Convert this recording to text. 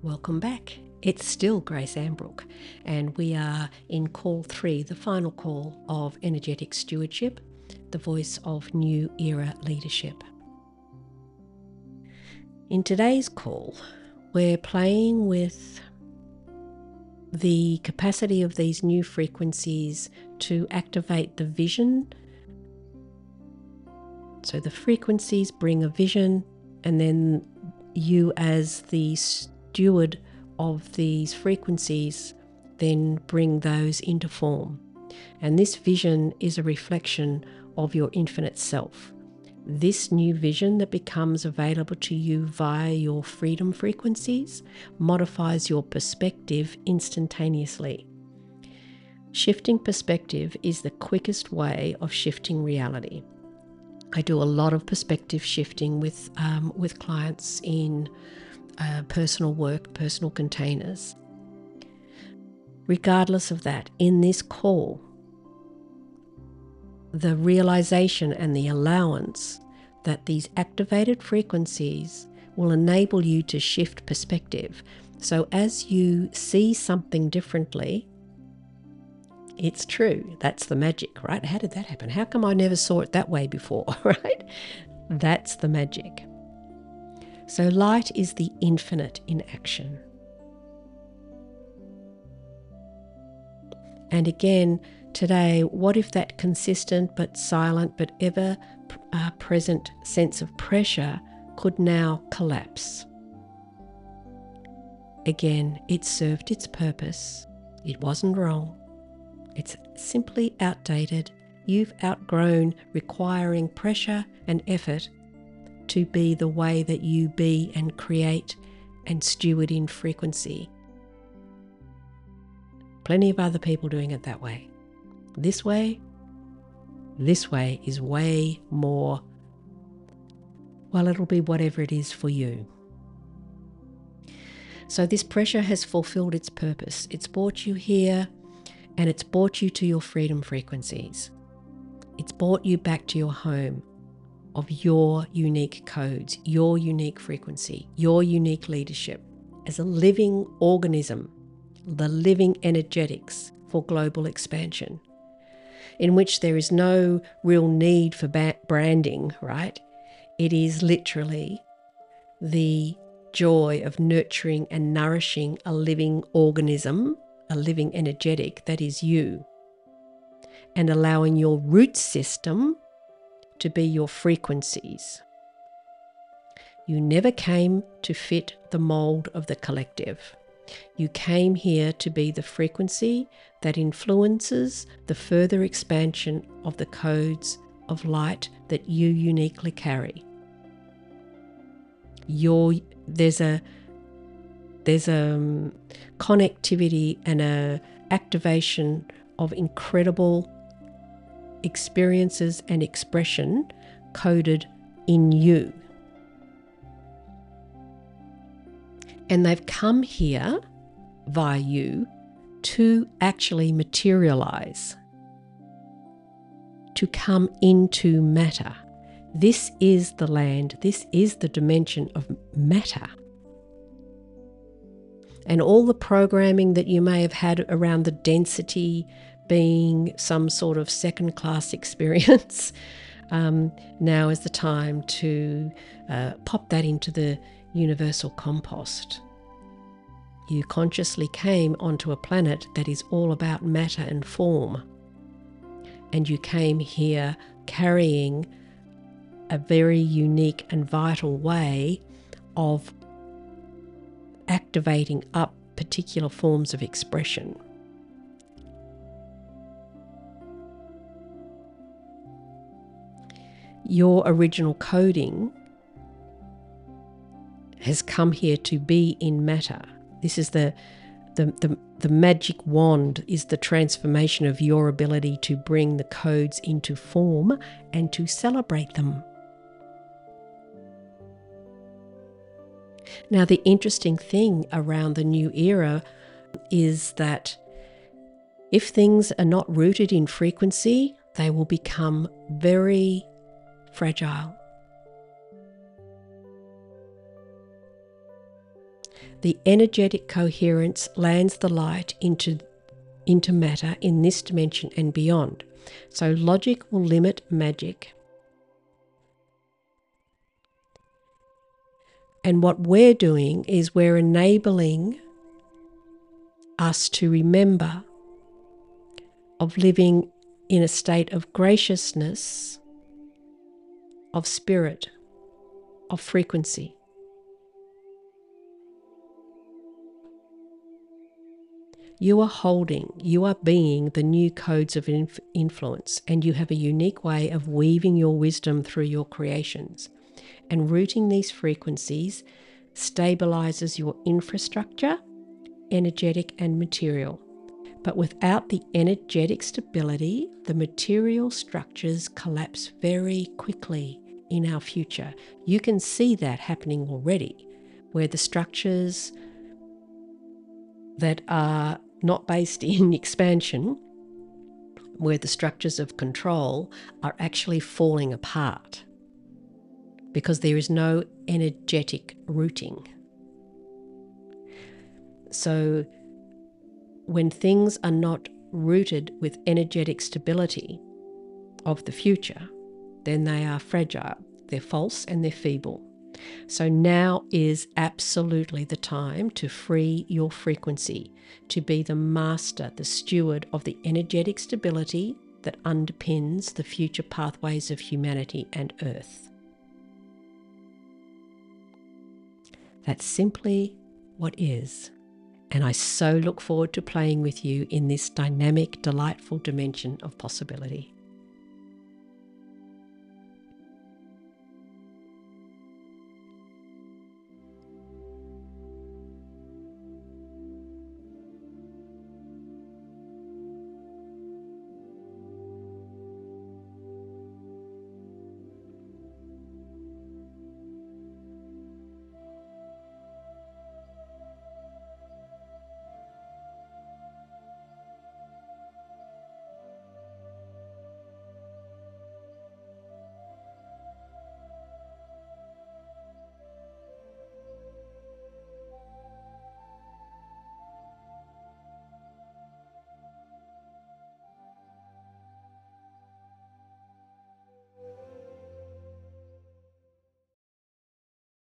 Welcome back. It's still Grace Ambrook, and we are in call 3, the final call of Energetic Stewardship, the voice of New Era Leadership. In today's call, we're playing with the capacity of these new frequencies to activate the vision. So the frequencies bring a vision, and then you as the steward of these frequencies then bring those into form. And this vision is a reflection of your infinite self. This new vision that becomes available to you via your freedom frequencies modifies your perspective instantaneously. Shifting perspective is the quickest way of shifting reality. I do a lot of perspective shifting with clients in personal work, personal containers. Regardless of that, in this call, the realization and the allowance that these activated frequencies will enable you to shift perspective. So as you see something differently, it's true. That's the magic, right? How did that happen? How come I never saw it that way before, right? That's the magic. So light is the infinite in action. And again, today, what if that consistent but silent but ever present sense of pressure could now collapse? Again, it served its purpose. It wasn't wrong. It's simply outdated. You've outgrown requiring pressure and effort to be the way that you be and create and steward in frequency. Plenty of other people doing it that way. This way is way more, well, it'll be whatever it is for you. So this pressure has fulfilled its purpose. It's brought you here, and it's brought you to your freedom frequencies. It's brought you back to your home of your unique codes, your unique frequency, your unique leadership as a living organism, the living energetics for global expansion, in which there is no real need for branding, right? It is literally the joy of nurturing and nourishing a living organism, a living energetic that is you, and allowing your root system to be your frequencies. You never came to fit the mold of the collective. You came here to be the frequency that influences the further expansion of the codes of light that you uniquely carry. There's a connectivity and a activation of incredible experiences and expression coded in you. And they've come here via you to actually materialize, to come into matter. This is the land, this is the dimension of matter. And all the programming that you may have had around the density being some sort of second-class experience, now is the time to pop that into the universal compost. You consciously came onto a planet that is all about matter and form. And you came here carrying a very unique and vital way of activating up particular forms of expression. Your original coding has come here to be in matter. This is the magic wand, is the transformation of your ability to bring the codes into form and to celebrate them. Now, the interesting thing around the new era is that if things are not rooted in frequency, they will become very fragile. The energetic coherence lands the light into matter in this dimension and beyond. So logic will limit magic. And what we're doing is we're enabling us to remember of living in a state of graciousness, of spirit, of frequency. You are being the new codes of influence, and you have a unique way of weaving your wisdom through your creations. And rooting these frequencies stabilizes your infrastructure, energetic and material. But without the energetic stability, the material structures collapse very quickly in our future. You can see that happening already, where the structures that are not based in expansion, where the structures of control are actually falling apart because there is no energetic rooting. So when things are not rooted with energetic stability of the future, then they are fragile, they're false and they're feeble. So now is absolutely the time to free your frequency, to be the master, the steward of the energetic stability that underpins the future pathways of humanity and Earth. That's simply what is. And I so look forward to playing with you in this dynamic, delightful dimension of possibility.